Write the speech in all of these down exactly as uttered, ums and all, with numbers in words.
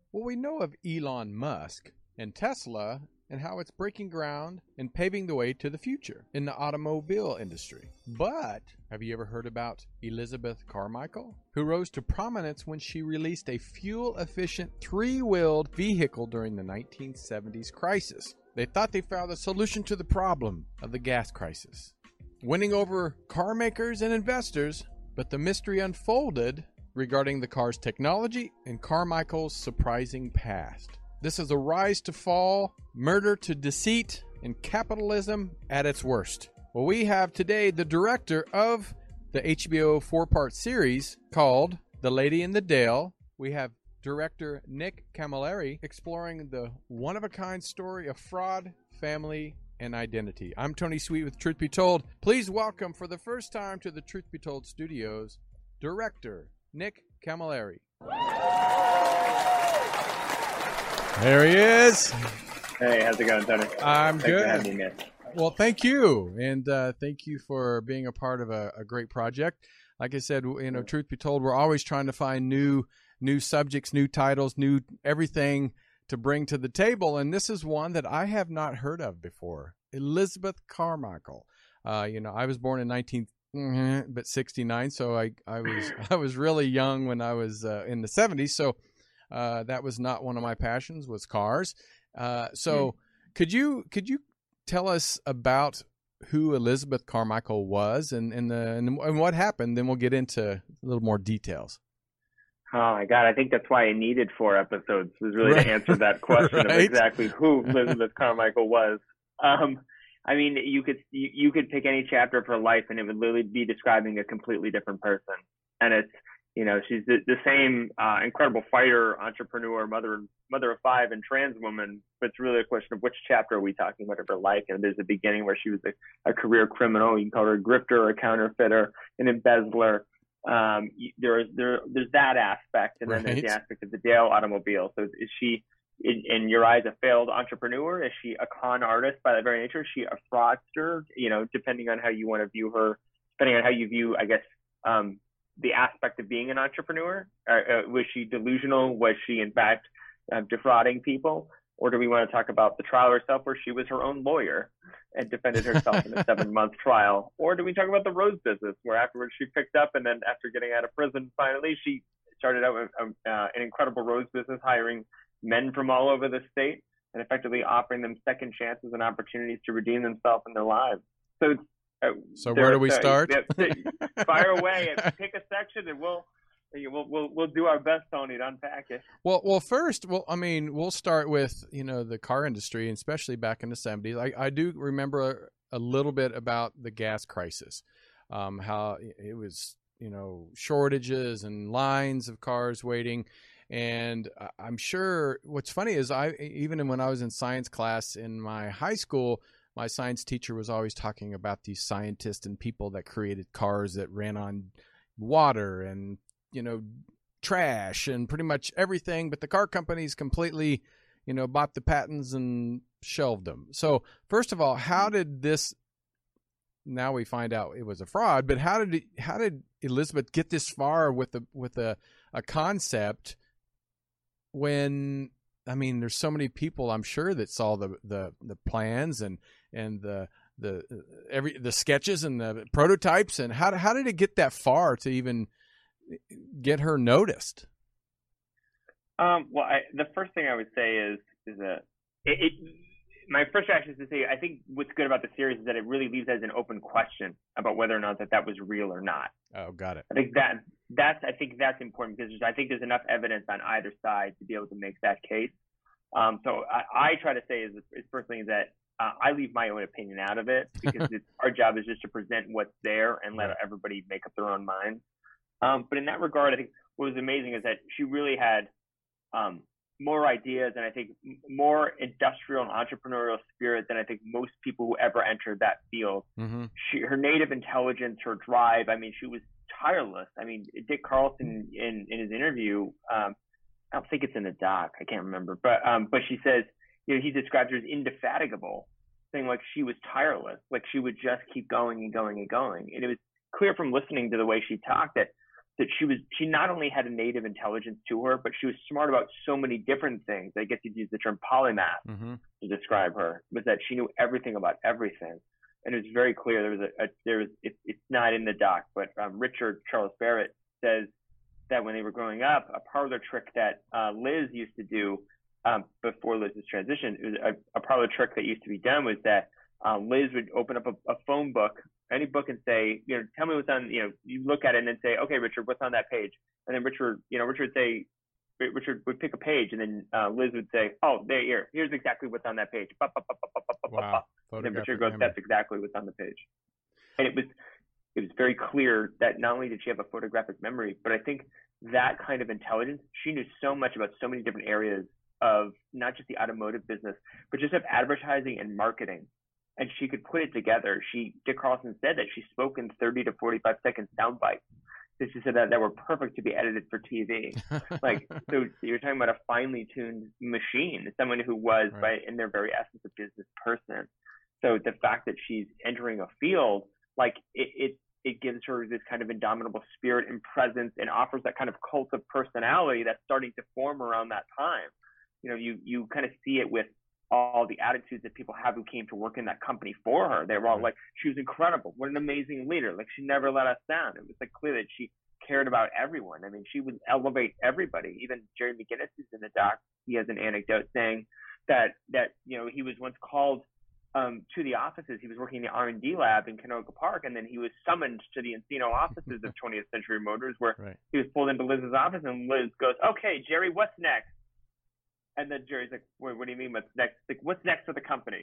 Well, we know of Elon Musk and Tesla and how it's breaking ground and paving the way to the future in the automobile industry. But have you ever heard about Elizabeth Carmichael, who rose to prominence when she released a fuel-efficient three-wheeled vehicle during the nineteen seventies crisis? They thought they found the solution to the problem of the gas crisis, winning over car makers and investors, but the mystery unfolded regarding the car's technology and Carmichael's surprising past. This is a rise to fall, murder to deceit, and capitalism at its worst. Well, we have today the director of the H B O four-part series called The Lady in the Dale. We have director Nick Camilleri exploring the one-of-a-kind story of fraud, family, and identity. I'm Tony Sweet with Truth Be Told. Please welcome for the first time to the Truth Be Told studios, director Nick Camilleri. There he is. Hey, how's it going, Tony? I'm Thanks good. for having me, man. Well, thank you, and uh, thank you for being a part of a, a great project. Like I said, you know, Truth Be Told, we're always trying to find new, new subjects, new titles, new everything to bring to the table, and this is one that I have not heard of before. Elizabeth Carmichael. Uh, you know, I was born in nineteen, but sixty-nine, so I, I was, I was really young when I was uh, in the seventies. So uh, that was not one of my passions, was cars. Uh, so mm. could you, could you tell us about who Elizabeth Carmichael was and, and, the, and, and what happened? Then we'll get into a little more details. Oh my God, I think that's why I needed four episodes, was really right. to answer that question right? of exactly who Elizabeth Carmichael was. Um, I mean, you could you, you could pick any chapter of her life, and it would literally be describing a completely different person. And it's, you know, she's the, the same uh, incredible fighter, entrepreneur, mother mother of five, and trans woman. But it's really a question of which chapter are we talking about of her life. And there's a beginning where she was a, a career criminal. You can call her a grifter, a counterfeiter, an embezzler. Um, there is there there's that aspect, and then right. there's the aspect of the Dale automobile. So is she, in, in your eyes, a failed entrepreneur? Is she a con artist by the very nature? Is she a fraudster? You know, depending on how you want to view her, depending on how you view, I guess, um, the aspect of being an entrepreneur. Uh, uh, was she delusional? Was she, in fact, uh, defrauding people? Or do we want to talk about the trial herself, where she was her own lawyer and defended herself in a seven-month trial? Or do we talk about the rose business, where afterwards she picked up, and then after getting out of prison, finally she started out with a, uh, an incredible rose business, hiring men from all over the state and effectively offering them second chances and opportunities to redeem themselves in their lives. So, uh, so where do we uh, start? Fire away and pick a section, and we'll. We'll, we'll we'll do our best, Tony, to unpack it. Well, well, first, well, I mean, we'll start with, you know, the car industry, and especially back in the seventies. I, I do remember a, a little bit about the gas crisis, um, how it was, you know, shortages and lines of cars waiting. And I'm sure what's funny is I, even when I was in science class in my high school, my science teacher was always talking about these scientists and people that created cars that ran on water and, you know, trash and pretty much everything, but the car companies completely, you know, bought the patents and shelved them. So first of all, how did this, now we find out it was a fraud, but how did it, how did Elizabeth get this far with the, with a, a concept when, I mean, there's so many people I'm sure that saw the, the, the plans and, and the, the, every, the sketches and the prototypes, and how, how did it get that far to even get her noticed? Um, well, I, the first thing I would say is is that it, it. My first reaction is to say I think what's good about the series is that it really leaves as an open question about whether or not that that was real or not. Oh, got it. I think that that's I think that's important because I think there's enough evidence on either side to be able to make that case. Um, so I, I try to say is, is personally that uh, I leave my own opinion out of it because it's, our job is just to present what's there and let everybody make up their own minds. Um, but in that regard, I think what was amazing is that she really had um, more ideas and I think more industrial and entrepreneurial spirit than I think most people who ever entered that field. Mm-hmm. She, her native intelligence, her drive, I mean, she was tireless. I mean, Dick Carlson in, in his interview, um, I don't think it's in the doc, I can't remember, but um, but she says, you know, he described her as indefatigable, saying like she was tireless, like she would just keep going and going and going. And it was clear from listening to the way she talked that that she was she not only had a native intelligence to her, but she was smart about so many different things. I guess you'd use the term polymath mm-hmm. to describe her, was that she knew everything about everything. And it was very clear. There was a, a there was it, it's not in the doc, but um, Richard Charles Barrett says that when they were growing up, a parlor trick that uh, Liz used to do um, before Liz's transition, it was a, a parlor trick that used to be done was that uh, Liz would open up a, a phone book, any book, and say, you know, tell me what's on. You know, you look at it and then say, okay, Richard, what's on that page? And then Richard, you know, Richard would say. Richard would pick a page, and then uh, Liz would say, "Oh, there, here, here's exactly what's on that page." Wow. And then Richard goes, "That's exactly what's on the page." And it was, it was very clear that not only did she have a photographic memory, but I think that kind of intelligence, she knew so much about so many different areas of not just the automotive business, but just of advertising and marketing. And she could put it together. She, Dick Carlson said that she spoke in thirty to forty-five second sound bites. She said that, that were perfect to be edited for T V. Like, so you're talking about a finely tuned machine, someone who was, right. by in their very essence, a business person. So the fact that she's entering a field, like, it, it, it gives her this kind of indomitable spirit and presence, and offers that kind of cult of personality that's starting to form around that time. You know, you, you kind of see it with all the attitudes that people have who came to work in that company for her. They were all like, she was incredible. What an amazing leader. Like, she never let us down. It was like clear that she cared about everyone. I mean, she would elevate everybody. Even Jerry McGinnis is in the doc. He has an anecdote saying that, that, you know, he was once called um, to the offices. He was working in the R and D lab in Canoga Park, and then he was summoned to the Encino offices of twentieth Century Motors, where right. he was pulled into Liz's office, and Liz goes, "Okay, Jerry, what's next?" And then Jerry's like, Wait, what do you mean what's next? Like, what's next for the company?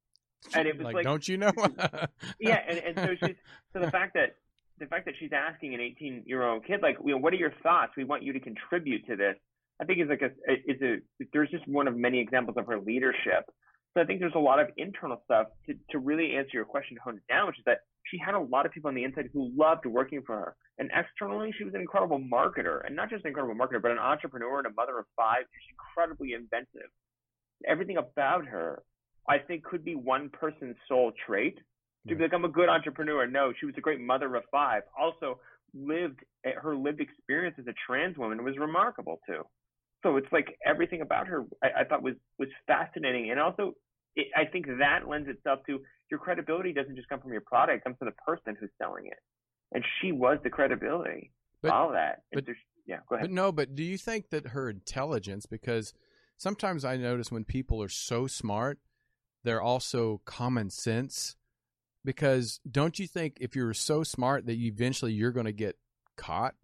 And it was like, like don't you know? yeah. And, and so she's, so the fact that, the fact that she's asking an eighteen year old kid, like, you know, what are your thoughts? We want you to contribute to this. I think is like a, is a, there's just one of many examples of her leadership. So I think there's a lot of internal stuff to, to really answer your question, to hone it down, which is that she had a lot of people on the inside who loved working for her. And externally, she was an incredible marketer, and not just an incredible marketer, but an entrepreneur and a mother of five. She's incredibly inventive. Everything about her, I think, could be one person's sole trait. To be like, I'm a good entrepreneur. No, she was a great mother of five. Also, lived her lived experience as a trans woman was remarkable too. So it's like everything about her I, I thought was was fascinating, and also it, I think that lends itself to your credibility doesn't just come from your product, it comes from the person who's selling it, and she was the credibility. But, all that. But, yeah, go ahead. But no, but do you think that her intelligence? Because sometimes I notice when people are so smart, they're also common sense. Because don't you think if you're so smart that eventually you're going to get caught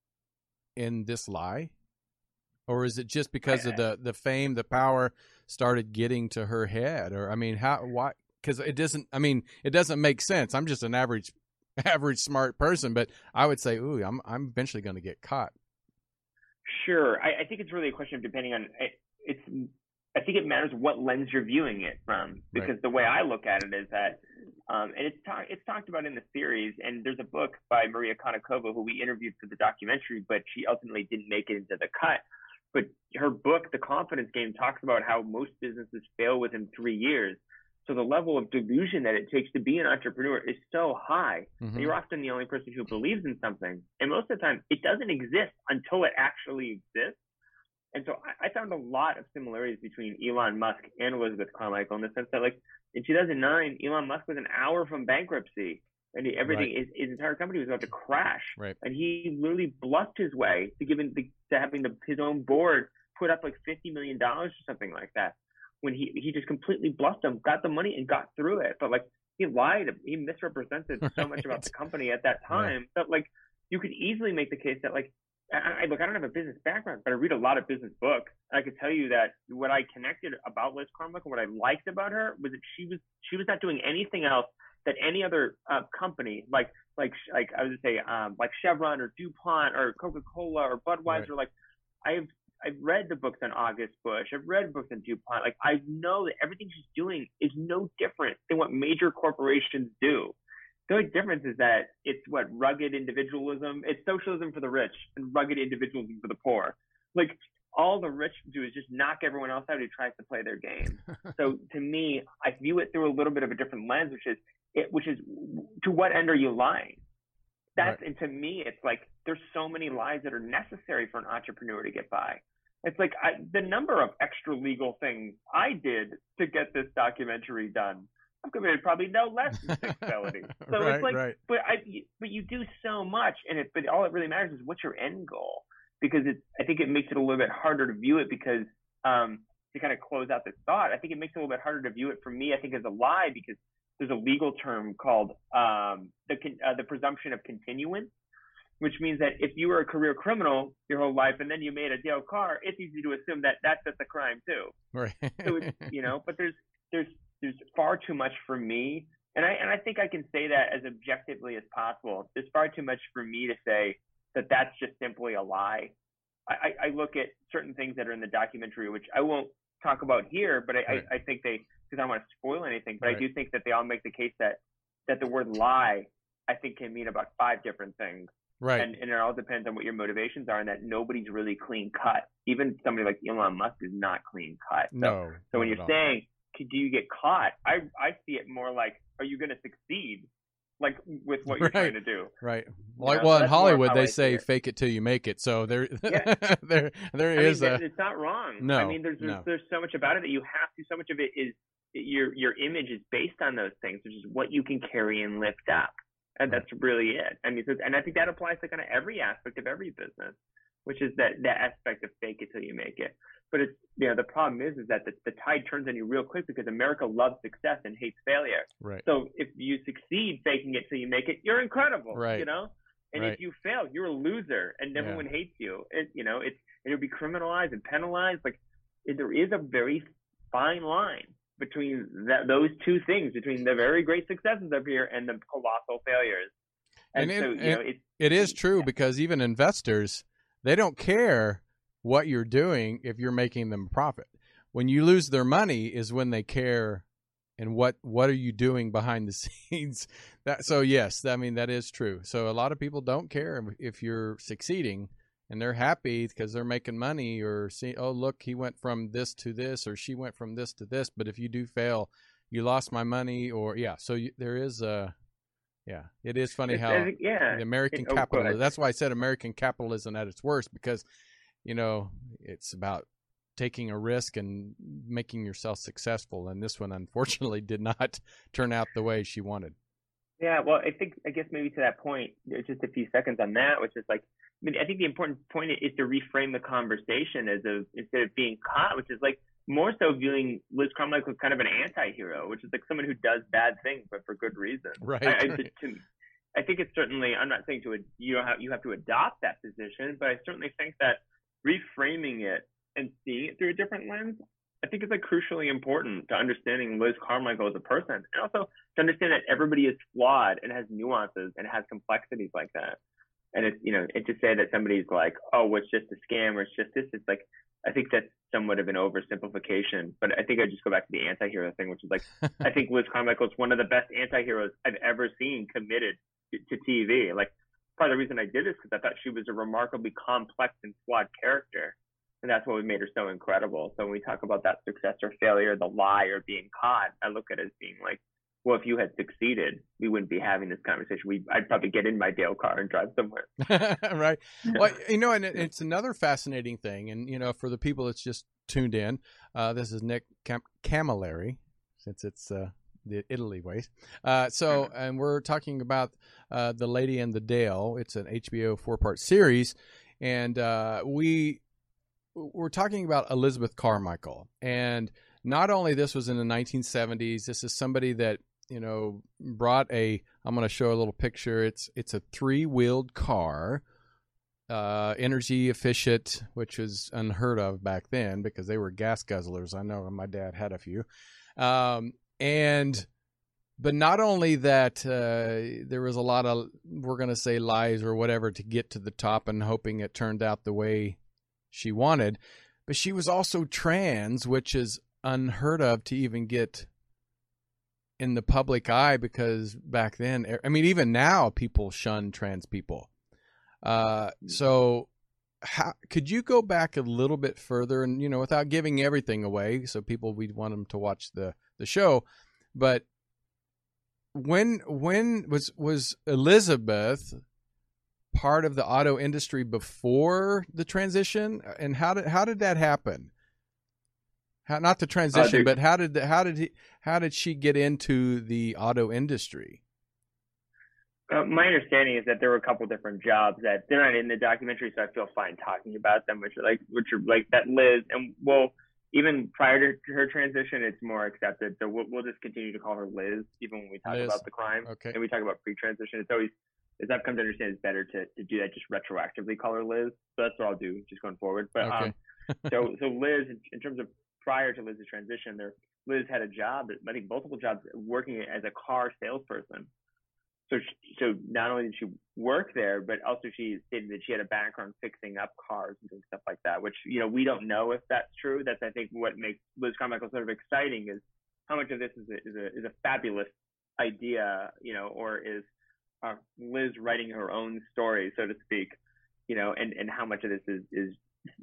in this lie? Or is it just because of the, the fame, the power started getting to her head? Or, I mean, how, why? Because it doesn't, I mean, it doesn't make sense. I'm just an average, average smart person, but I would say, ooh, I'm, I'm eventually going to get caught. Sure. I, I think it's really a question of depending on, it's, I think it matters what lens you're viewing it from, because right. the way I look at it is that, um, and it's, ta- it's talked about in the series, and there's a book by Maria Konnikova who we interviewed for the documentary, but she ultimately didn't make it into the cut. But her book, The Confidence Game, talks about how most businesses fail within three years. So the level of delusion that it takes to be an entrepreneur is so high. Mm-hmm. You're often the only person who believes in something. And most of the time, it doesn't exist until it actually exists. And so I, I found a lot of similarities between Elon Musk and Elizabeth Carmichael in the sense that, like, in two thousand nine, Elon Musk was an hour from bankruptcy, and everything, right. his, his entire company was about to crash. Right. And he literally bluffed his way to giving the, to having the, his own board put up like fifty million dollars or something like that. When he, he just completely bluffed them, got the money, and got through it. But, like, he lied. He misrepresented so right. much about the company at that time. Right. That, like, you could easily make the case that, like, I, I, look, I don't have a business background, but I read a lot of business books. And I could tell you that what I connected about Liz Carmichael, what I liked about her, was that she was she was not doing anything else that any other uh, company, like like like I would say, um, like Chevron or DuPont or Coca-Cola or Budweiser. Right. Like, I've I've read the books on August Busch. I've read books on DuPont. Like, I know that everything she's doing is no different than what major corporations do. The only difference is that it's what rugged individualism. It's socialism for the rich and rugged individualism for the poor. Like, all the rich do is just knock everyone else out who tries to play their game. So to me, I view it through a little bit of a different lens, which is it, which is to what end are you lying? That's right. And to me, it's like there's so many lies that are necessary for an entrepreneur to get by. It's like I, the number of extra legal things I did to get this documentary done. I've committed probably no less than six felonies. So right, it's like, right. but I, but you do so much, and it, but all it really matters is what's your end goal, because it's, I think it makes it a little bit harder to view it because, um, to kind of close out this thought, I think it makes it a little bit harder to view it for me, I think, as a lie, because there's a legal term called, um, the, uh, the presumption of continuance, which means that if you were a career criminal your whole life and then you made a Dale Carr, it's easy to assume that that's just a crime too. Right. So it's, you know, but there's, there's, there's far too much for me. And I, and I think I can say that as objectively as possible. There's far too much for me to say that that's just simply a lie. I, I look at certain things that are in the documentary, which I won't talk about here, but I, right. I, I think they, because I don't want to spoil anything, but right. I do think that they all make the case that, that the word lie, I think, can mean about five different things. Right. And, and it all depends on what your motivations are, and that nobody's really clean cut. Even somebody like Elon Musk is not clean cut. So, no. So when you're saying, do you get caught? I, I see it more like, are you going to succeed? Like with what you're right. trying to do. Right. Like, well, in Hollywood, they say fake it till you make it. So there, yeah. there, there I is mean, a. It's not wrong. No. I mean, there's there's, no. there's so much about it that you have to. So much of it is your your image is based on those things, which is what you can carry and lift up, and right. that's really it. I mean, so, and I think that applies to kind of every aspect of every business, which is that that aspect of fake it till you make it. But it's, you know, the problem is, is that the, the tide turns on you real quick because America loves success and hates failure. Right. So if you succeed faking it till you make it, you're incredible. Right. You know. And right. if you fail, you're a loser, and everyone yeah. hates you. It, you know, it's it'll be criminalized and penalized. Like it, there is a very fine line between that, those two things, between the very great successes up here and the colossal failures. And, and so, it, you know, it's, it is true yeah. because even investors, they don't care what you're doing if you're making them a profit. When you lose their money is when they care. And what, what are you doing behind the scenes? That so yes, I mean that is true. So a lot of people don't care if you're succeeding, and they're happy because they're making money or see, oh look, he went from this to this, or she went from this to this. But if you do fail, you lost my money, or yeah. So you, there is a yeah. It is funny it's, how yeah. the American it, oh, capitalism. That's why I said American capitalism at its worst, because you know it's about taking a risk and making yourself successful. And this one, unfortunately, did not turn out the way she wanted. Yeah, well, I think, I guess maybe to that point, just a few seconds on that, which is like, I mean, I think the important point is to reframe the conversation as a, instead of being caught, which is like more so viewing Liz Carmichael as kind of an anti-hero, which is like someone who does bad things, but for good reason. Right. I, I, to, I think it's certainly, I'm not saying to, you know, you have to adopt that position, but I certainly think that reframing it and seeing it through a different lens, I think it's like crucially important to understanding Liz Carmichael as a person, and also to understand that everybody is flawed and has nuances and has complexities like that. And it's, you know, and to say that somebody's like, oh, it's just a scam or it's just this, it's like, I think that's somewhat of an oversimplification. But I think I just go back to the anti-hero thing, which is like, I think Liz Carmichael is one of the best anti-heroes I've ever seen committed to, to T V. Like, part of the reason I did this because I thought she was a remarkably complex and flawed character. And that's what made her so incredible. So when we talk about that success or failure, the lie or being caught, I look at it as being like, well, if you had succeeded, we wouldn't be having this conversation. We, I'd probably get in my Dale car and drive somewhere. Right. Well, you know, and it's another fascinating thing. And, you know, for the people that's just tuned in, uh, this is Nick Cam- Camilleri, since it's uh, the Italy ways. Uh, so, and we're talking about uh, The Lady and the Dale. It's an H B O four-part series. And uh, we... we're talking about Elizabeth Carmichael, and not only this was in the nineteen seventies, this is somebody that, you know, brought a, I'm going to show a little picture. It's, it's a three wheeled car, uh, energy efficient, which was unheard of back then because they were gas guzzlers. I know my dad had a few. Um, and, but not only that, uh, there was a lot of, we're going to say lies or whatever to get to the top and hoping it turned out the way she wanted, but she was also trans, which is unheard of to even get in the public eye because back then, I mean, even now people shun trans people. Uh, so how, could you go back a little bit further and, you know, without giving everything away, so people, we'd want them to watch the, the show, but when, when was, was Elizabeth part of the auto industry before the transition? And how did how did that happen? How, not the transition, uh, but how did the, how did he how did she get into the auto industry? Uh, my understanding is that there were a couple different jobs that they're not in the documentary, so I feel fine talking about them, which are like which are like that Liz and well, even prior to her transition, it's more accepted. So we'll we'll just continue to call her Liz, even when we talk Liz. about the crime. Okay. And we talk about pre-transition. It's always, as I've come to understand, it's better to, to do that, just retroactively call her Liz. So that's what I'll do, just going forward. But okay. um, so so Liz, in terms of prior to Liz's transition, there Liz had a job, I think multiple jobs, working as a car salesperson. So she, so not only did she work there, but also she stated that she had a background fixing up cars and stuff like that, which, you know, we don't know if that's true. That's, I think, what makes Liz Carmichael sort of exciting is how much of this is a, is a, is a fabulous idea, you know, or is uh, Liz writing her own story, so to speak, you know, and, and how much of this is, is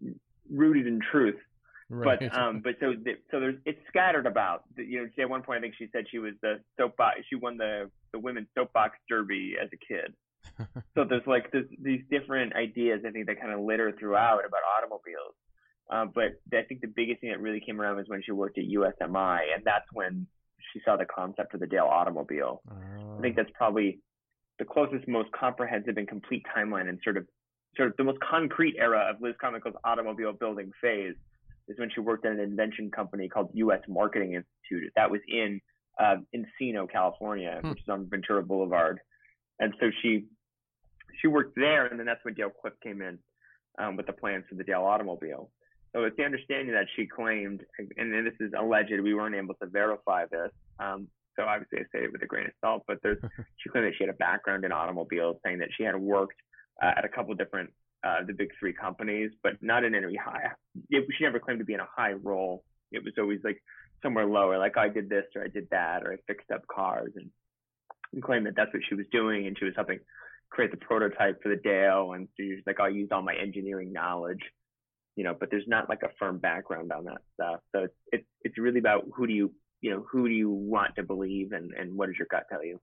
rooted in truth. Right. But um, but so the, so there's it's scattered about. You know, at one point I think she said she was the soapbox. She won the the women's soapbox derby as a kid. So there's like this, these different ideas I think that kind of litter throughout about automobiles. Uh, but I think the biggest thing that really came around was when she worked at U S M I, and that's when she saw the concept of the Dale automobile. Oh. I think that's probably the closest, most comprehensive and complete timeline, and sort of sort of the most concrete era of Liz Carmichael's automobile building phase. Is when she worked at an invention company called U S Marketing Institute. That was in uh, Encino, California, hmm. which is on Ventura Boulevard. And so she she worked there, and then that's when Dale Cliff came in um, with the plans for the Dale automobile. So it's the understanding that she claimed, and this is alleged, we weren't able to verify this, um, so obviously I say it with a grain of salt, but there's she claimed that she had a background in automobiles, saying that she had worked uh, at a couple different Uh, the big three companies, but not in any high. It, she never claimed to be in a high role. It was always like somewhere lower, like I did this or I did that or I fixed up cars, and, and claimed that that's what she was doing, and she was helping create the prototype for the Dale, and she was like, I used all my engineering knowledge, you know. But there's not like a firm background on that stuff. So it's it's it's really about who do you you know who do you want to believe, and and what does your gut tell you?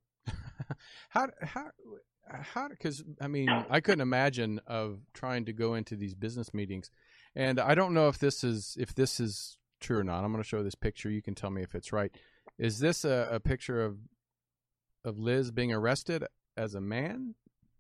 how how. How, because I mean, I couldn't imagine of trying to go into these business meetings, and I don't know if this is if this is true or not. I'm going to show this picture. You can tell me if it's right. Is this a, a picture of of Liz being arrested as a man?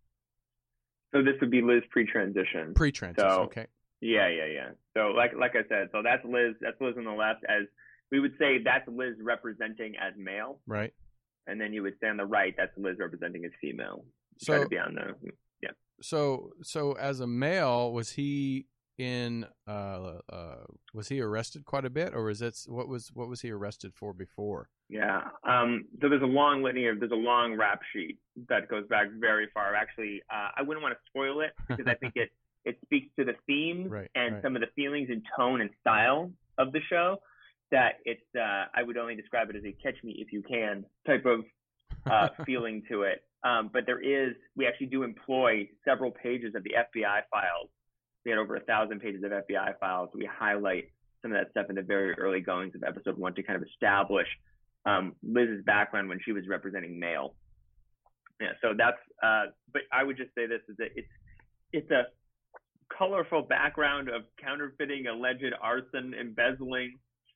So this would be Liz pre-transition. Pre-transition. So, okay. Yeah, yeah, yeah. So like like I said, so that's Liz. That's Liz on the left. As we would say, that's Liz representing as male. Right. And then you would say on the right, that's Liz representing as female. So, try to be on the, yeah. So, so as a male, was he in? Uh, uh, was he arrested quite a bit, or was it what was what was he arrested for before? Yeah. Um. So there's a long litany of there's a long rap sheet that goes back very far. Actually, uh, I wouldn't want to spoil it because I think it it speaks to the themes right, and right. some of the feelings and tone and style of the show. That it's uh, I would only describe it as a catch me if you can type of uh, feeling to it. Um, but there is, we actually do employ several pages of the F B I files. We had over a thousand pages of F B I files. We highlight some of that stuff in the very early goings of episode one to kind of establish um, Liz's background when she was representing male. Yeah, so that's, uh, but I would just say this is that it's, it's a colorful background of counterfeiting, alleged arson, embezzling.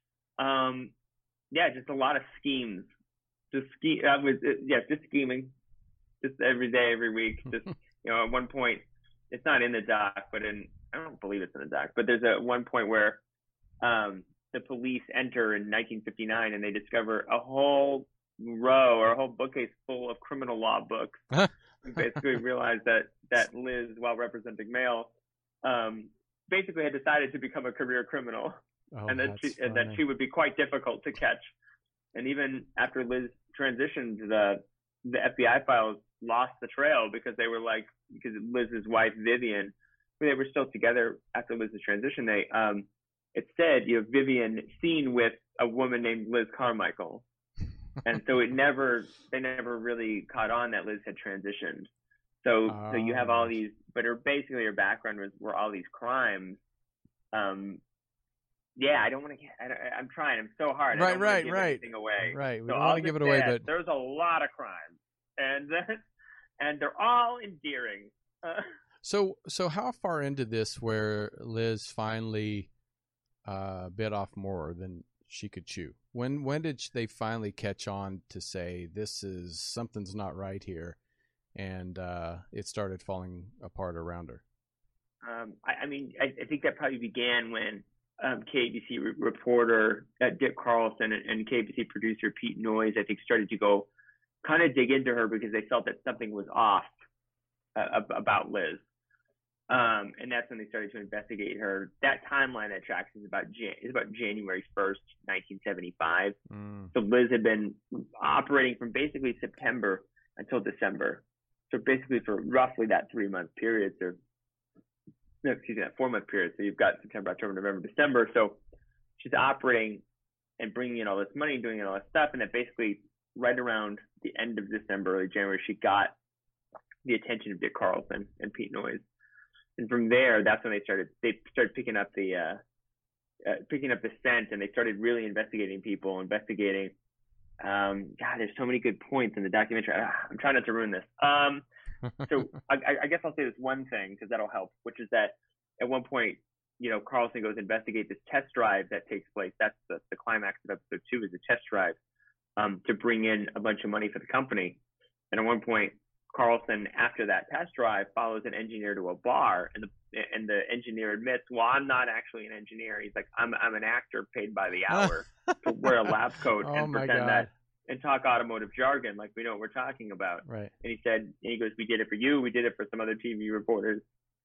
Um, yeah, just a lot of schemes. Just ske- uh, was, uh, yeah, just scheming. Just every day, every week. Just, you know, at one point, it's not in the doc, but in, I don't believe it's in the doc, but there's a one point where um, the police enter in nineteen fifty-nine and they discover a whole row or a whole bookcase full of criminal law books. We basically realized that, that Liz, while representing male, um, basically had decided to become a career criminal. Oh, and that she, and that she would be quite difficult to catch. And even after Liz transitioned, the the F B I files lost the trail because they were like, because Liz's wife, Vivian, they were still together after Liz's transition. They, um, it said, you know, Vivian seen with a woman named Liz Carmichael. And so it never, they never really caught on that Liz had transitioned. So, oh. so you have all these, but her, basically her background was, were all these crimes. Um, Yeah, I don't want to get. I, I'm trying. I'm so hard. Right, I don't right, want to give right. anything away. Right. We so don't want to give it away, but there's a lot of crimes, and and they're all endearing. Uh, So, so how far into this where Liz finally uh, bit off more than she could chew? When when did they finally catch on to say this is something's not right here, and uh, it started falling apart around her? Um, I, I mean, I, I think that probably began when um, K B C re- reporter uh, Dick Carlson and, and K B C producer Pete Noyes, I think, started to go kind of dig into her because they felt that something was off uh, about Liz. Um, and that's when they started to investigate her. That timeline that tracks is about Jan- is about January first, nineteen seventy-five. Mm. So Liz had been operating from basically September until December. So basically for roughly that three month period, so no, excuse me, that four month period. So you've got September, October, November, December. So she's operating and bringing in all this money, doing all this stuff, and then basically right around the end of December, early January, she got the attention of Dick Carlson and Pete Noyes. And from there, that's when they started. They started picking up the uh, uh, picking up the scent, and they started really investigating people, investigating. Um, God, there's so many good points in the documentary. I'm trying not to ruin this. Um, so I, I guess I'll say this one thing because that'll help, which is that at one point, you know, Carlson goes investigate this test drive that takes place. That's the, the climax of episode two, is a test drive um, to bring in a bunch of money for the company. And at one point, Carlson, after that test drive, follows an engineer to a bar, and the and the engineer admits, "Well, I'm not actually an engineer." He's like, "I'm I'm an actor paid by the hour to wear a lab coat oh and pretend God. that and talk automotive jargon like we know what we're talking about." Right. And he said, and he goes, "We did it for you. We did it for some other T V reporters."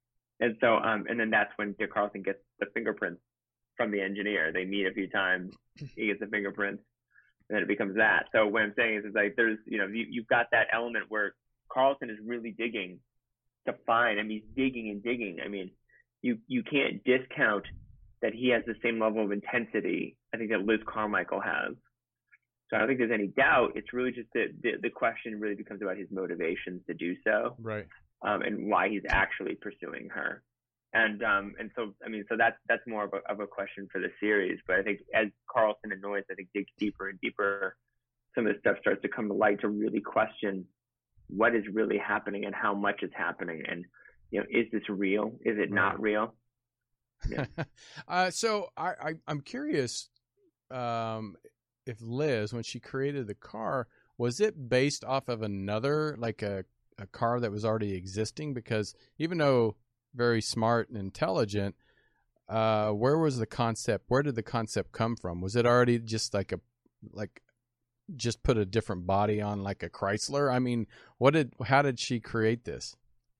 And so, um, and then that's when Dick Carlson gets the fingerprints from the engineer. They meet a few times. He gets the fingerprints, and then it becomes that. So what I'm saying is, is like there's, you know, you, you've got that element where Carlson is really digging to find. I mean, he's digging and digging. I mean, you you can't discount that he has the same level of intensity, I think, that Liz Carmichael has. So I don't think there's any doubt. It's really just that the, the question really becomes about his motivations to do so, right? Um, and why he's actually pursuing her. And um, and so I mean, so that's that's more of a of a question for the series. But I think as Carlson and Noyes, I think, dig deeper and deeper, some of the stuff starts to come to light to really question what is really happening and how much is happening, and you know, is this real? Is it not real? Yeah. uh, so I, I I'm curious um, if Liz, when she created the car, was it based off of another, like a a car that was already existing? Because even though very smart and intelligent, uh, where was the concept? Where did the concept come from? Was it already just like a like just put a different body on, like a Chrysler? I mean, what did, how did she create this?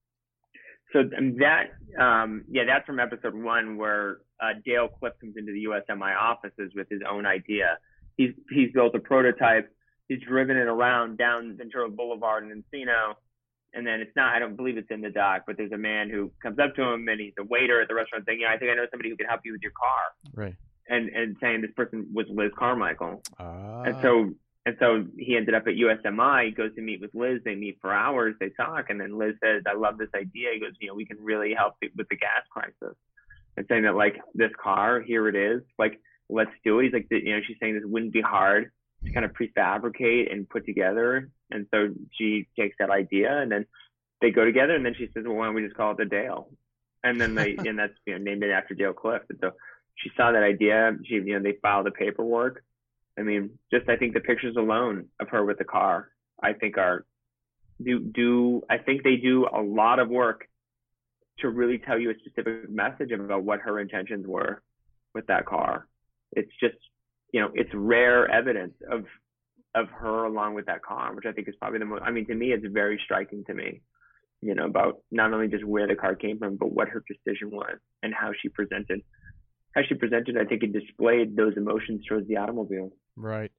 So that, um, yeah, that's from episode one where uh, Dale Cliff comes into the U S M I offices with his own idea. He's he's built a prototype. He's driven it around down Ventura Boulevard in Encino, and then it's not, I don't believe it's in the doc, but there's a man who comes up to him, and he's a waiter at the restaurant saying, "Yeah, I think I know somebody who can help you with your car." Right. And and saying this person was Liz Carmichael. Ah. And so. And so he ended up at U S M I. He goes to meet with Liz. They meet for hours. They talk. And then Liz says, "I love this idea." He goes, "You know, we can really help with the gas crisis." And saying that, like, this car, here it is. Like, let's do it. He's like, you know, she's saying this wouldn't be hard to kind of prefabricate and put together. And so she takes that idea, and then they go together. And then she says, "Well, why don't we just call it the Dale?" And then they, and that's, you know, named it after Dale Cliff. And so she saw that idea. She, you know, they filed the paperwork. I mean, just I think the pictures alone of her with the car, I think are do do I think they do a lot of work to really tell you a specific message about what her intentions were with that car. It's just, you know, it's rare evidence of of her along with that car, which I think is probably the most. I mean, to me, it's very striking to me, you know, about not only just where the car came from, but what her decision was and how she presented. How she presented, I think it displayed those emotions towards the automobile. Right.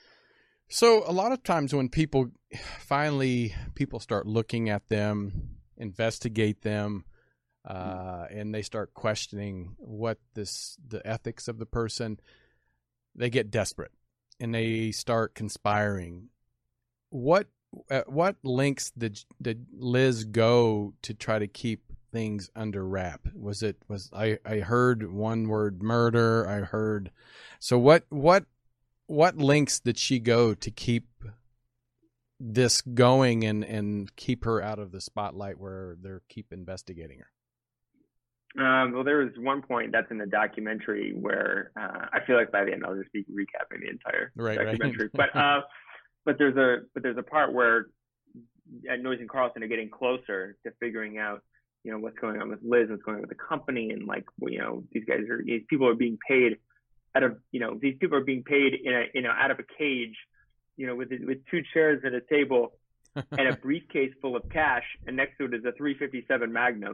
So a lot of times when people finally people start looking at them, investigate them, uh, and they start questioning what this the ethics of the person, they get desperate and they start conspiring. What at what lengths did did Liz go to try to keep things under wrap? Was it was I, I heard one word murder. I heard so what what what lengths did she go to keep this going and, and keep her out of the spotlight where they're keep investigating her? Um, well, there was one point that's in the documentary where uh, I feel like by the end I'll just be recapping the entire right, documentary. Right. but uh, but there's a but there's a part where Noyes and Carlson are getting closer to figuring out, you know, what's going on with Liz, what's going on with the company, and like, you know, these guys are these people are being paid out of, you know, these people are being paid in a you know out of a cage, you know, with with two chairs at a table. And a briefcase full of cash, and next to it is a three fifty-seven Magnum.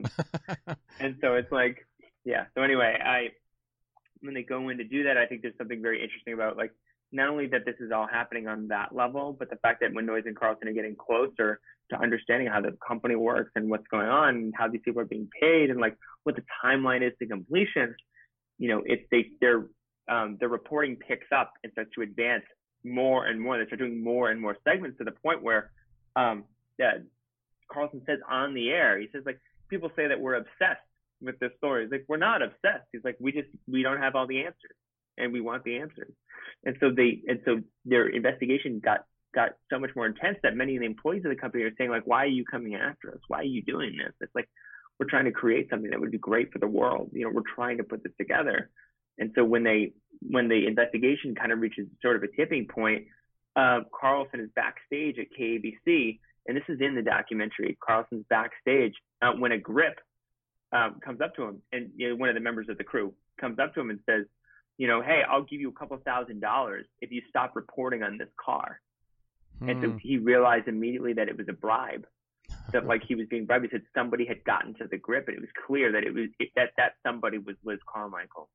And so it's like, yeah. So anyway, I when they go in to do that, I think there's something very interesting about, like, not only that this is all happening on that level, but the fact that when Noyes and Carlson are getting closer to understanding how the company works and what's going on and how these people are being paid and like what the timeline is to completion, you know, it's they their um, their reporting picks up and starts to advance more and more. They start doing more and more segments to the point where Um, yeah, Carlson says on the air, he says, like, people say that we're obsessed with this story. He's like, we're not obsessed. He's like, we just, we don't have all the answers, and we want the answers. And so they, and so their investigation got, got so much more intense that many of the employees of the company are saying, like, why are you coming after us? Why are you doing this? It's like, we're trying to create something that would be great for the world. You know, we're trying to put this together. And so when they, when the investigation kind of reaches sort of a tipping point, Uh, Carlson is backstage at K A B C, and this is in the documentary. Carlson's backstage uh, when a grip um, comes up to him, and you know, one of the members of the crew comes up to him and says, you know, hey, I'll give you a couple thousand dollars if you stop reporting on this car. Hmm. And so he realized immediately that it was a bribe, that like he was being bribed. He said somebody had gotten to the grip, and it was clear that it was it, that that somebody was Liz Carmichael.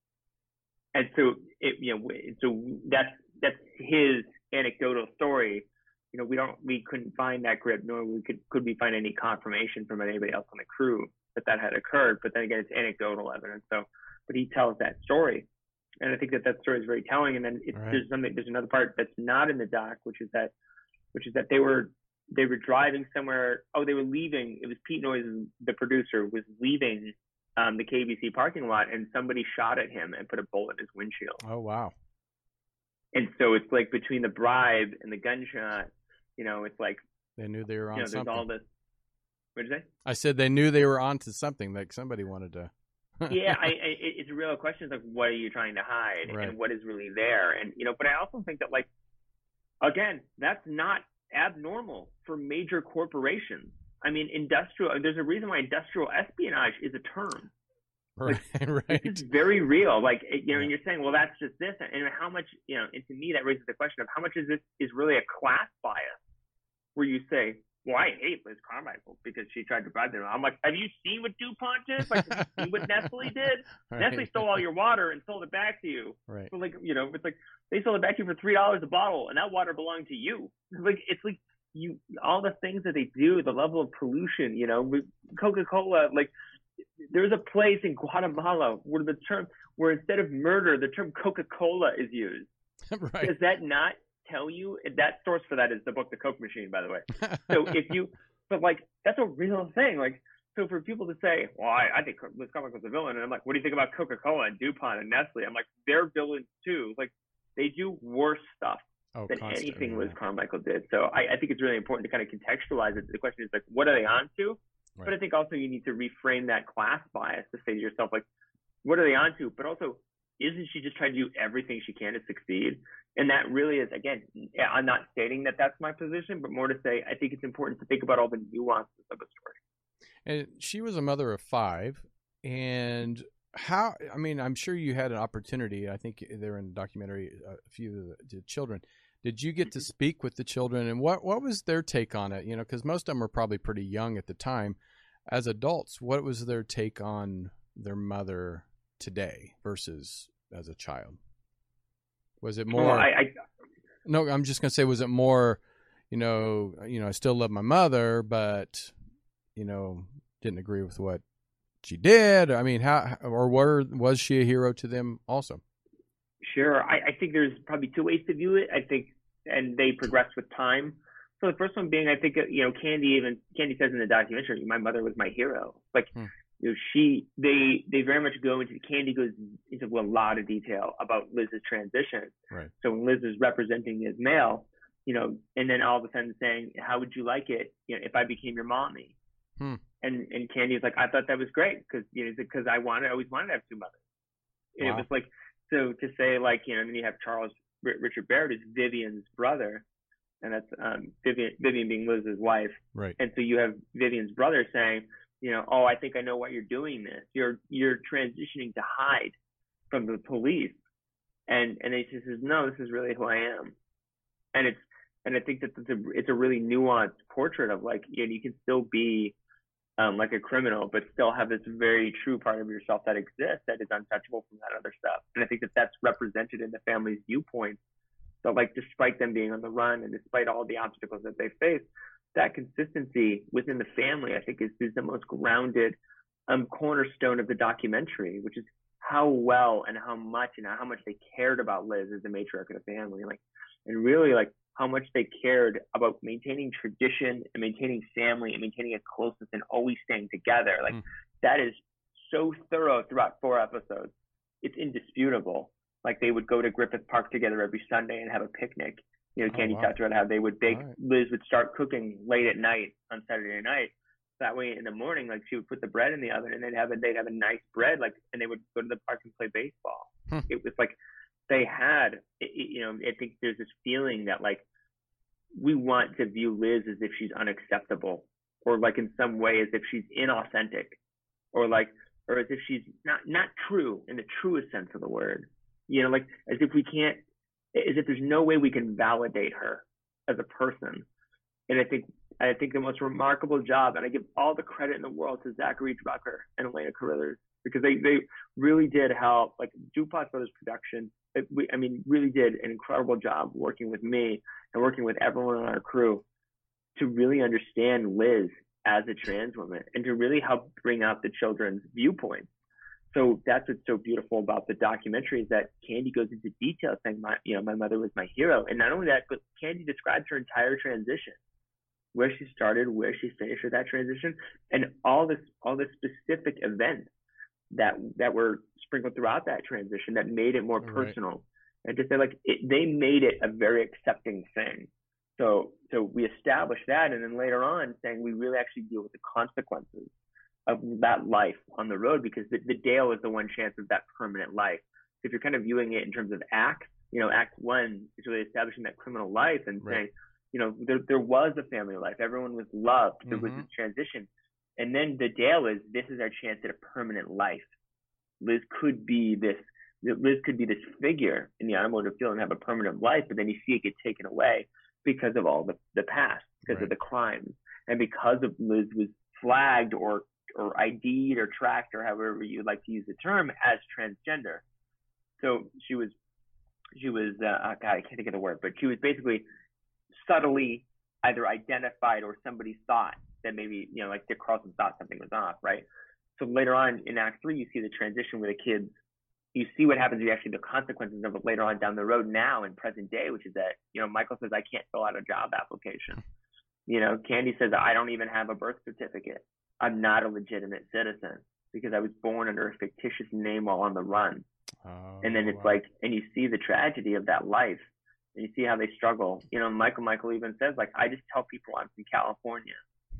And so it, you know, so that's that's his anecdotal story. You know, we don't, we couldn't find that grip, nor we could could we find any confirmation from anybody else on the crew that that had occurred. But then again, it's anecdotal evidence. So, but he tells that story, and I think that that story is very telling. And then it's, right. there's something, there's another part that's not in the doc, which is that, which is that they were they were driving somewhere. Oh, they were leaving. It was Pete Noyes, the producer, was leaving um, the K B C parking lot, and somebody shot at him and put a bullet in his windshield. Oh wow. And so it's like between the bribe and the gunshot, you know, it's like they knew they were on you know, something. There's all this. What did you say? I said they knew they were onto something. Like somebody wanted to. yeah, I, I, it's a real question. It's like, what are you trying to hide, right. and what is really there? And you know, but I also think that, like, again, that's not abnormal for major corporations. I mean, industrial. There's a reason why industrial espionage is a term. Right, like, right. It's very real. Like, you know, and you're saying, well, that's just this. And how much, you know, and to me, that raises the question of how much is this is really a class bias where you say, well, I hate Liz Carmichael because she tried to bribe them. I'm like, have you seen what DuPont did? Like, have you seen what Nestle did? Right. Nestle stole all your water and sold it back to you. Right. So, like, you know, it's like they sold it back to you for three dollars a bottle, and that water belonged to you. Like, it's like you, all the things that they do, the level of pollution, you know, Coca-Cola, like, there's a place in Guatemala where the term, where instead of murder, the term Coca-Cola is used. Right. Does that not tell you? That source for that is the book, The Coke Machine, by the way. So if you, but like, that's a real thing. Like, so for people to say, well, I, I think Liz Carmichael was a villain, and I'm like, what do you think about Coca-Cola and DuPont and Nestle? I'm like, they're villains too. Like, they do worse stuff oh, than anything yeah. Liz Carmichael did. So I, I think it's really important to kind of contextualize it. The question is, like, what are they on to? Right. But I think also you need to reframe that class bias to say to yourself, like, what are they onto? But also, isn't she just trying to do everything she can to succeed? And that really is, again, I'm not stating that that's my position, but more to say, I think it's important to think about all the nuances of a story. And she was a mother of five. And how, I mean, I'm sure you had an opportunity. I think they're in the documentary, a few of the, the children. Did you get to speak with the children, and what, what was their take on it? You know, because most of them were probably pretty young at the time. As adults, what was their take on their mother today versus as a child? Was it more? Well, I, I, no, I'm just gonna say, was it more? You know, you know, I still love my mother, but you know, didn't agree with what she did. I mean, how or were was she a hero to them also? Sure. I, I think there's probably two ways to view it. I think, and they progress with time. So the first one being, I think, you know, Candy even, Candy says in the documentary, my mother was my hero. Like, hmm. you know, she, they, they very much go into, Candy goes into a lot of detail about Liz's transition. Right. So when Liz is representing as male, you know, and then all of a sudden saying, how would you like it, you know, if I became your mommy? Hmm. And and Candy's like, I thought that was great because you know because I wanted I always wanted to have two mothers. And wow. It was like, so to say like, you know, and then you have Charles R- Richard Barrett is Vivian's brother, and that's um, Vivian Vivian being Liz's wife. Right. And so you have Vivian's brother saying, you know, oh, I think I know why you're doing this. You're you're transitioning to hide from the police. And and he says, no, this is really who I am. And it's and I think that it's a it's a really nuanced portrait of like, you know, you can still be um, like a criminal, but still have this very true part of yourself that exists that is untouchable from that other stuff. And I think that that's represented in the family's viewpoints. So like, despite them being on the run and despite all the obstacles that they face, that consistency within the family, I think, is, is the most grounded um, cornerstone of the documentary, which is how well and how much and how much they cared about Liz as the matriarch of the family, like, and really like how much they cared about maintaining tradition and maintaining family and maintaining a closeness and always staying together. Like mm. that is so thorough throughout four episodes. It's indisputable. Like they would go to Griffith Park together every Sunday and have a picnic. You know, Candy oh, wow. talked about how they would bake. Right. Liz would start cooking late at night on Saturday night. That way, in the morning, like she would put the bread in the oven, and they'd have a they'd have a nice bread, like, and they would go to the park and play baseball. Hmm. It was like they had, it, you know, I think there's this feeling that like we want to view Liz as if she's unacceptable, or like in some way as if she's inauthentic, or like, or as if she's not not true in the truest sense of the word. You know, like as if we can't, as if there's no way we can validate her as a person. And I think I think the most remarkable job, and I give all the credit in the world to Zachary Drucker and Elena Carruthers, because they, they really did help, like DuPont Brothers Production, it, we, I mean, really did an incredible job working with me and working with everyone on our crew to really understand Liz as a trans woman and to really help bring out the children's viewpoints. So that's what's so beautiful about the documentary is that Candy goes into detail saying, my, you know, my mother was my hero. And not only that, but Candy describes her entire transition, where she started, where she finished with that transition, and all this, all the specific events that that were sprinkled throughout that transition that made it more all personal. Right. And to say like it, they made it a very accepting thing. So so we established that, and then later on saying we really actually deal with the consequences of that life on the road, because the, the Dale is the one chance of that permanent life. So if you're kind of viewing it in terms of act, you know, act one is really establishing that criminal life and right. saying, you know, there there was a family life. Everyone was loved. There mm-hmm. was this transition. And then the Dale is, this is our chance at a permanent life. Liz could be this, Liz could be this figure in the automotive field and have a permanent life, but then you see it get taken away because of all the, the past, because right. of the crimes. And because of Liz was flagged or, or I D'd or tracked or however you'd like to use the term as transgender. So she was, she was, uh, God, I can't think of the word, but she was basically subtly either identified or somebody thought that maybe, you know, like Dick Carlson thought something was off, right? So later on in Act Three, you see the transition where the kids, you see what happens, you actually the consequences of it later on down the road now in present day, which is that, you know, Michael says, I can't fill out a job application. You know, Candy says, I don't even have a birth certificate. I'm not a legitimate citizen because I was born under a fictitious name while on the run. Oh, and then it's wow. like, and you see the tragedy of that life. And you see how they struggle. You know, Michael Michael even says, like, I just tell people I'm from California.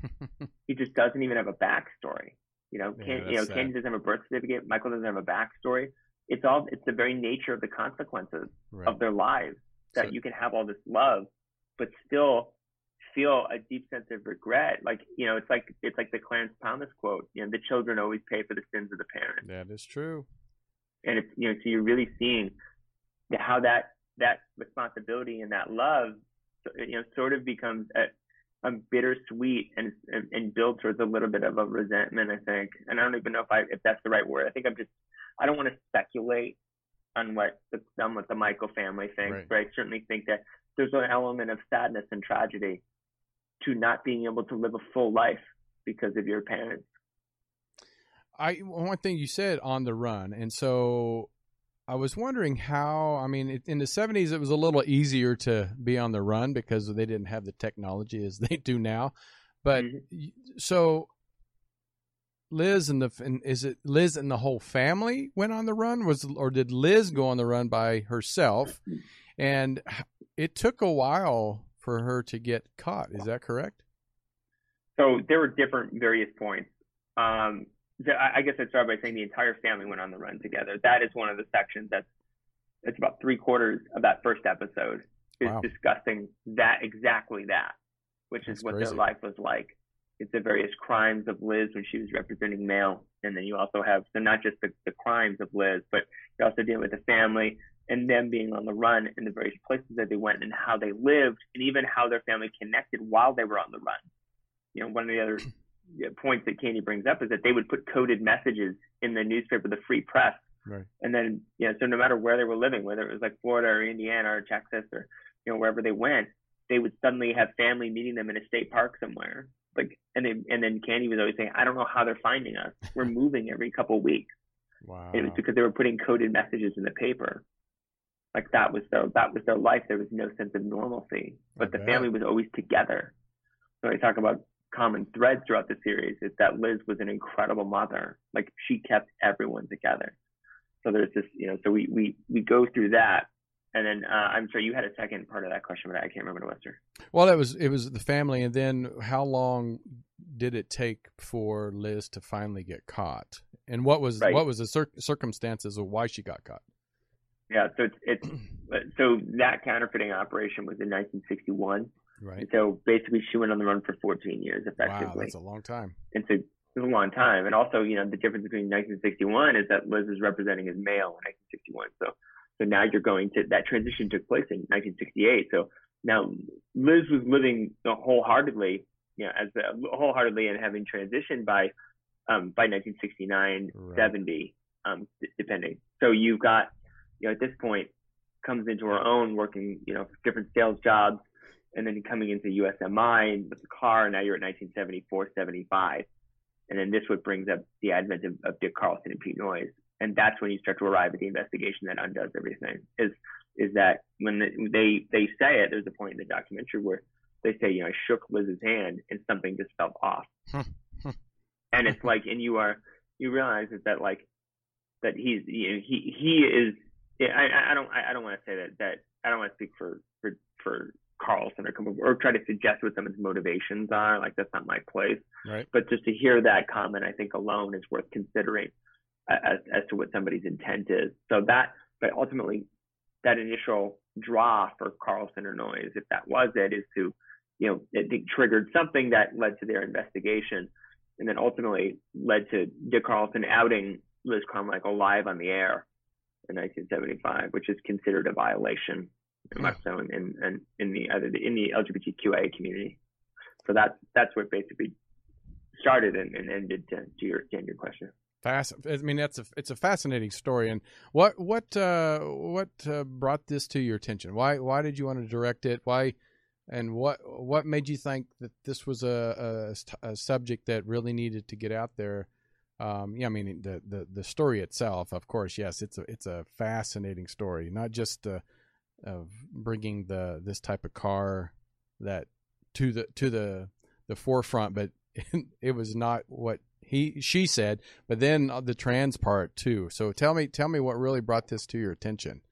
He just doesn't even have a backstory. You know, yeah, Ken, you know, Candy doesn't have a birth certificate. Michael doesn't have a backstory. It's all, it's the very nature of the consequences right. of their lives that so, you can have all this love, but still feel a deep sense of regret. Like, you know, it's like, it's like the Clarence Thomas quote, you know, the children always pay for the sins of the parents. That is true. And it's, you know, so you're really seeing how that, that responsibility and that love, you know, sort of becomes a, a bittersweet and, and and builds towards a little bit of a resentment, I think. And I don't even know if I if that's the right word. I think I'm just I don't want to speculate on what the on what the Michael family thinks, right. but I certainly think that there's an element of sadness and tragedy to not being able to live a full life because of your parents. I one thing you said, on the run, and so I was wondering how, I mean, in the seventies, it was a little easier to be on the run because they didn't have the technology as they do now. But mm-hmm. so Liz and the, and is it Liz and the whole family went on the run? Was, or did Liz go on the run by herself? And it took a while for her to get caught. Is that correct? So there were different various points. Um, I guess I'd start by saying the entire family went on the run together. That is one of the sections that's it's about three quarters of that first episode is wow. discussing that exactly that, which that's is what crazy. Their life was like. It's the various crimes of Liz when she was representing Male, and then you also have so not just the, the crimes of Liz, but you're also dealing with the family and them being on the run and the various places that they went and how they lived, and even how their family connected while they were on the run. You know, one of the other points that Candy brings up is that they would put coded messages in the newspaper, the Free Press. Right. And then, you know, so no matter where they were living, whether it was like Florida or Indiana or Texas or, you know, wherever they went, they would suddenly have family meeting them in a state park somewhere. Like, and they, and then Candy was always saying, I don't know how they're finding us. We're moving every couple of weeks. Wow. And it was because they were putting coded messages in the paper. Like that was their, that was their life. There was no sense of normalcy, but I the bet. family was always together. So I talk about common threads throughout the series is that Liz was an incredible mother. Like she kept everyone together. So there's this, you know, so we, we, we go through that. And then uh, I'm sorry, you had a second part of that question, but I can't remember what it was, sir. Well, it was, it was the family. And then how long did it take for Liz to finally get caught? And what was, right. what was the cir- circumstances of why she got caught? Yeah. So it's, it's so that counterfeiting operation was in nineteen sixty-one. Right. And so basically she went on the run for fourteen years effectively. Wow, that's a long time. And so it was a long time. And also, you know, the difference between nineteen sixty-one is that Liz is representing as Male in nineteen sixty-one. So, so now you're going to, that transition took place in nineteen sixty-eight. So now Liz was living you know, wholeheartedly, you know, as a, wholeheartedly and having transitioned by, um, by nineteen sixty-nine, right. seventy, um, depending. So you've got, you know, at this point comes into her own working, you know, different sales jobs. And then coming into U S M I with the car, now you're at nineteen seventy-four, seventy-five. And then this what brings up the advent of, of Dick Carlson and Pete Noyes. And that's when you start to arrive at the investigation that undoes everything. Is is that when the, they they say it, there's a point in the documentary where they say, you know, I shook Liz's hand and something just felt off. And it's like, and you are, you realize that, that like, that he's, you know, he, he is, I, I don't, I don't want to say that, that I don't want to speak for, for, for Carlson or come or try to suggest what some of his motivations are. Like that's not my place. Right. But just to hear that comment, I think alone is worth considering as, as to what somebody's intent is. So that, but ultimately that initial draw for Carlson or Noyes, if that was it, is to, you know, it, it triggered something that led to their investigation and then ultimately led to Dick Carlson outing Liz Carmichael live on the air in nineteen seventy-five, which is considered a violation. Much so in, in, in the either the, in the L G B T Q I A community. So that's that's what basically started and, and ended to, to your to your question. Fast. I mean, that's a it's a fascinating story. And what what uh, what uh, brought this to your attention? Why why did you want to direct it? Why and what what made you think that this was a, a, a subject that really needed to get out there? Um, yeah, I mean the, the the story itself, of course, yes, it's a it's a fascinating story. Not just uh, of bringing the this type of car that to the to the the forefront, but it was not what he she said, but then the trans part too. So tell me tell me what really brought this to your attention.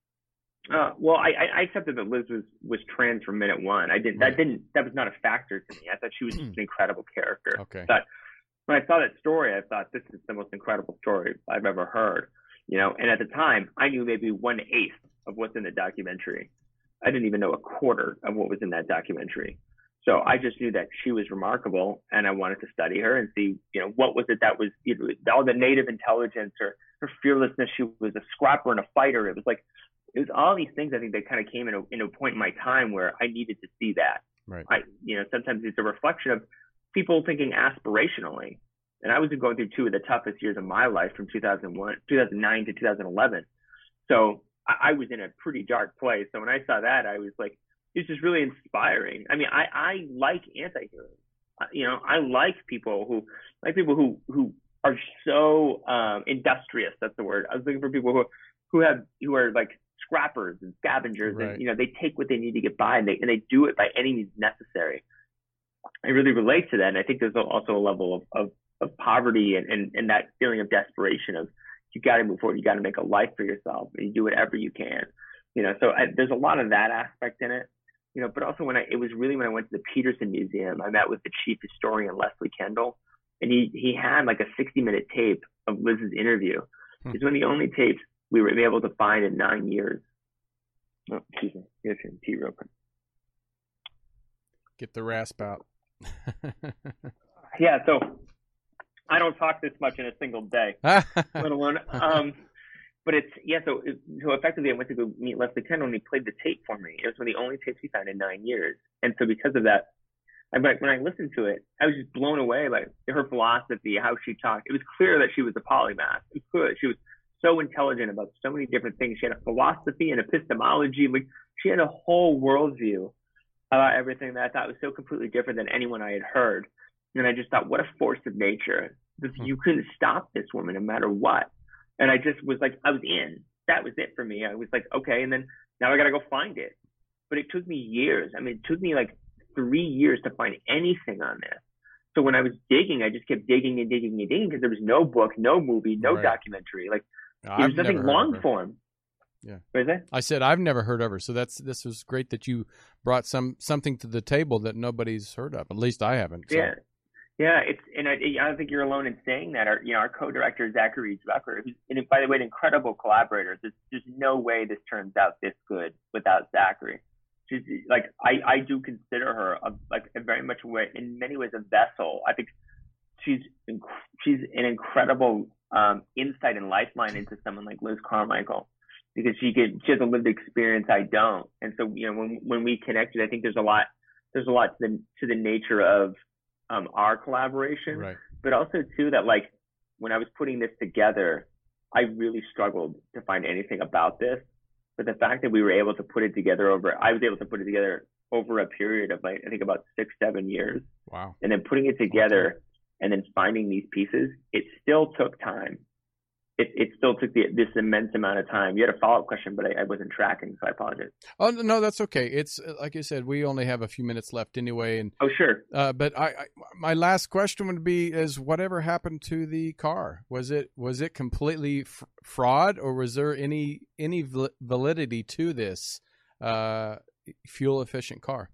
Uh, well, I, I accepted that Liz was, was trans from minute one. I didn't right. that didn't that was not a factor to me. I thought she was just an incredible character. Okay. But when I saw that story, I thought this is the most incredible story I've ever heard. You know, and at the time, I knew maybe one eighth of what's in the documentary. I didn't even know a quarter of what was in that documentary. So I just knew that she was remarkable, and I wanted to study her and see, you know, what was it that was, you know, all the native intelligence or her fearlessness. She was a scrapper and a fighter. It was like, it was all these things. I think that kind of came in a, in a point in my time where I needed to see that. Right. I, you know, sometimes it's a reflection of people thinking aspirationally. And I was going through two of the toughest years of my life from two thousand one, two thousand nine to two thousand eleven. So I, I was in a pretty dark place. So when I saw that, I was like, it's just really inspiring. I mean, I, I like anti-heroes. You know, I like people who like people who, who are so um, industrious. That's the word. I was looking for people who who have who are like scrappers and scavengers, right. and you know, they take what they need to get by, and they and they do it by any means necessary. I really relate to that, and I think there's also a level of of, of poverty and, and and that feeling of desperation of you got to move forward, you got to make a life for yourself, and you do whatever you can. You know, so I, there's a lot of that aspect in it. you know, but also when I, it was really when I went to the Peterson Museum, I met with the chief historian, Leslie Kendall, and he, he had like a sixty minute tape of Liz's interview. Hmm. It's one of the only tapes we were able to find in nine years. Oh, excuse me. Here's some tea real quick. Get the rasp out. Yeah, so I don't talk this much in a single day, let alone, um, but it's, yeah, so, it, so effectively I went to go meet Leslie Kendall and he played the tape for me. It was one of the only tapes we found in nine years. And so because of that, I, when I listened to it, I was just blown away by her philosophy, how she talked. It was clear that she was a polymath. It was clear that she was so intelligent about so many different things. She had a philosophy and epistemology. Like, she had a whole worldview about everything that I thought was so completely different than anyone I had heard. And I just thought, what a force of nature. You couldn't stop this woman no matter what. And I just was like, I was in. That was it for me. I was like, okay, and then now I got to go find it. But it took me years. I mean, it took me like three years to find anything on this. So when I was digging, I just kept digging and digging and digging because there was no book, no movie, no right. documentary. Like, no, there was nothing long form. Yeah. What is that? I said I've never heard of her. So that's this was great that you brought some something to the table that nobody's heard of. At least I haven't. So. Yeah. Yeah, it's and I, I don't think you're alone in saying that. Our, you know, our co-director Zachary Zucker, who's, and by the way, an incredible collaborator. There's, there's no way this turns out this good without Zachary. She's like, I, I do consider her a, like a very much way, in many ways, a vessel. I think she's she's an incredible um, insight and lifeline into someone like Liz Carmichael, because she could she has a lived experience I don't. And so, you know, when when we connected, I think there's a lot there's a lot to the to the nature of Um, our collaboration, right. But also too that like when I was putting this together, I really struggled to find anything about this. But the fact that we were able to put it together over, I was able to put it together over a period of like I think about six, seven years. Wow. And then putting it together okay. and then finding these pieces, it still took time. It, it still took the, this immense amount of time. You had a follow-up question, but I, I wasn't tracking, so I apologize. Oh, no, that's okay. It's like I said, we only have a few minutes left anyway. And oh, sure. Uh, but I, I, my last question would be: is whatever happened to the car? Was it was it completely f- fraud, or was there any any validity to this uh, fuel efficient car?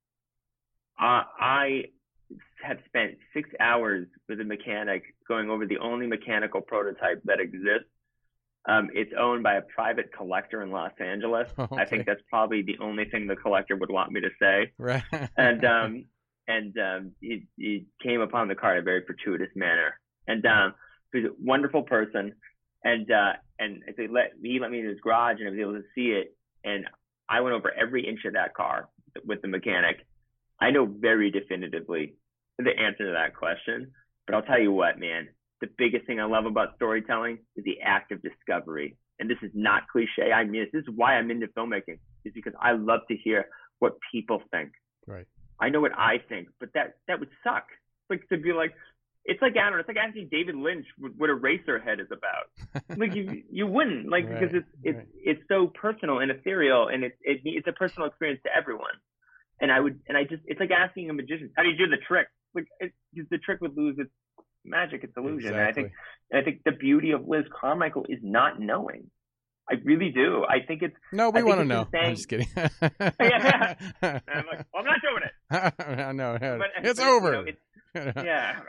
Uh, I have spent six hours with a mechanic going over the only mechanical prototype that exists. Um, it's owned by a private collector in Los Angeles. Okay. I think that's probably the only thing the collector would want me to say. Right. and um, and um, he, he came upon the car in a very fortuitous manner. And um, he's a wonderful person. And uh, and they let he let me in his garage, and I was able to see it. And I went over every inch of that car with the mechanic. I know very definitively the answer to that question, but I'll tell you what, man, the biggest thing I love about storytelling is the act of discovery. And this is not cliche. I mean, this is why I'm into filmmaking, is because I love to hear what people think. Right. I know what I think, but that, that would suck. Like to be like, it's like, I don't know, it's like asking David Lynch what Eraserhead is about. Like you, you wouldn't, like, right. because it's, it's, right. it's so personal and ethereal, and it's, it, it's a personal experience to everyone. And I would, and I just, it's like asking a magician, how do you do the trick? Like it, the trick would lose its magic, its illusion. Exactly. And I think, and I think the beauty of Liz Carmichael is not knowing. I really do. I think it's no. We want to know. Saying, I'm just kidding. yeah. And I'm like, well, I'm not doing it. I know. But, it's but, over. You know, it's, yeah.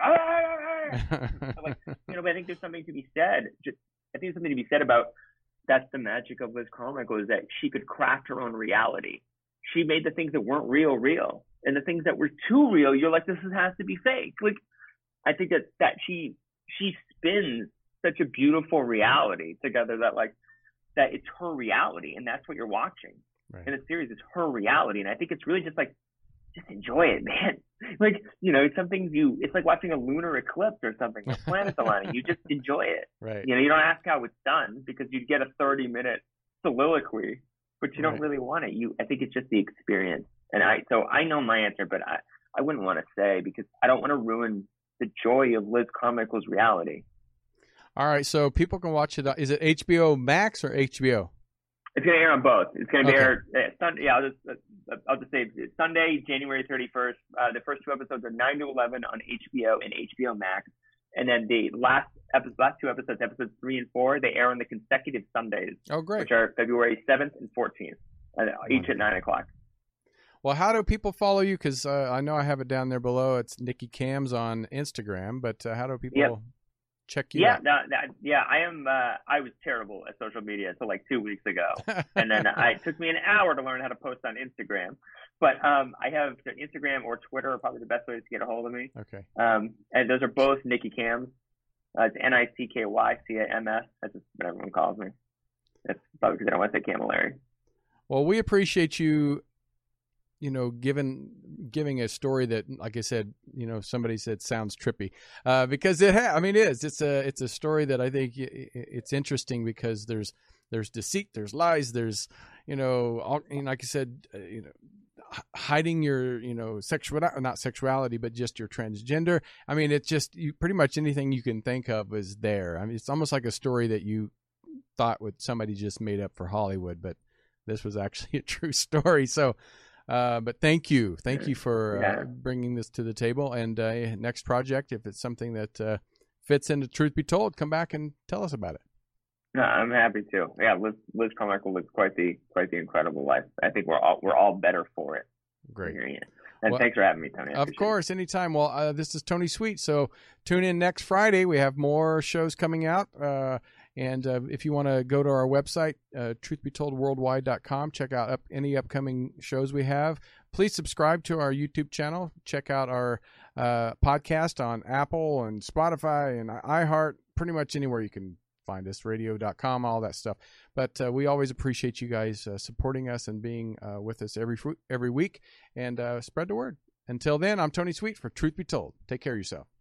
Like, you know, but I think there's something to be said. Just, I think there's something to be said about that's the magic of Liz Carmichael, is that she could craft her own reality. She made the things that weren't real real, and the things that were too real, you're like, this has to be fake. Like, I think that that she she spins such a beautiful reality together that like that it's her reality, and that's what you're watching. Right. In the series. It's her reality, and I think it's really just like just enjoy it, man. Like, you know, it's something you. It's like watching a lunar eclipse or something. The planets aligning. You just enjoy it. Right. You know, you don't ask how it's done because you'd get a thirty minute soliloquy. But you don't right. really want it. You, I think it's just the experience. And I, so I know my answer, but I, I wouldn't want to say because I don't want to ruin the joy of Liz Carmichael's reality. All right. So people can watch it. Is it H B O Max or H B O? It's going to air on both. It's going to be okay. aired. Uh, Sunday, yeah, I'll just, uh, I'll just say it's Sunday, January thirty-first. Uh, the first two episodes are nine to eleven on H B O and H B O Max. And then the last episode, last two episodes, episodes three and four, they air on the consecutive Sundays. Oh, great. Which are February seventh and fourteenth, uh, each at nine o'clock. Well, how do people follow you? Because uh, I know I have it down there below. It's Nikki Cams on Instagram, but uh, how do people yep. check you yeah, out? No, no, yeah, I am. Uh, I was terrible at social media until like two weeks ago, and then I, it took me an hour to learn how to post on Instagram. But um, I have Instagram or Twitter are probably the best ways to get a hold of me. Okay. Um, and those are both Nikki Cams. Uh, it's N I C K Y C A M S. That's just what everyone calls me. That's probably because I don't want to say Camilleri. Well, we appreciate you. You know, given giving a story that, like I said, you know, somebody said sounds trippy, uh, because it. Ha- I mean, it is. It's a. It's a story that I think it's interesting because there's there's deceit, there's lies, there's you know, all, and like I said, uh, you know, hiding your you know sexual not sexuality, but just your transgender. I mean, it's just you pretty much anything you can think of is there. I mean, it's almost like a story that you thought would somebody just made up for Hollywood, but this was actually a true story. So. Uh, but thank you. Thank you for uh, bringing this to the table. And uh, next project, if it's something that uh, fits into Truth Be Told, come back and tell us about it. No, I'm happy to. Yeah, Liz, Liz Carmichael lives quite the quite the incredible life. I think we're all we're all better for it. Great. And well, thanks for having me, Tony. Of course, anytime. Well, uh, this is Tony Sweet. So tune in next Friday. We have more shows coming out. Uh, And uh, if you want to go to our website, uh, truth be told worldwide dot com, check out up, any upcoming shows we have. Please subscribe to our YouTube channel. Check out our uh, podcast on Apple and Spotify and iHeart, pretty much anywhere you can find us, radio dot com, all that stuff. But uh, we always appreciate you guys uh, supporting us and being uh, with us every every week, and uh, spread the word. Until then, I'm Tony Sweet for Truth Be Told. Take care of yourself.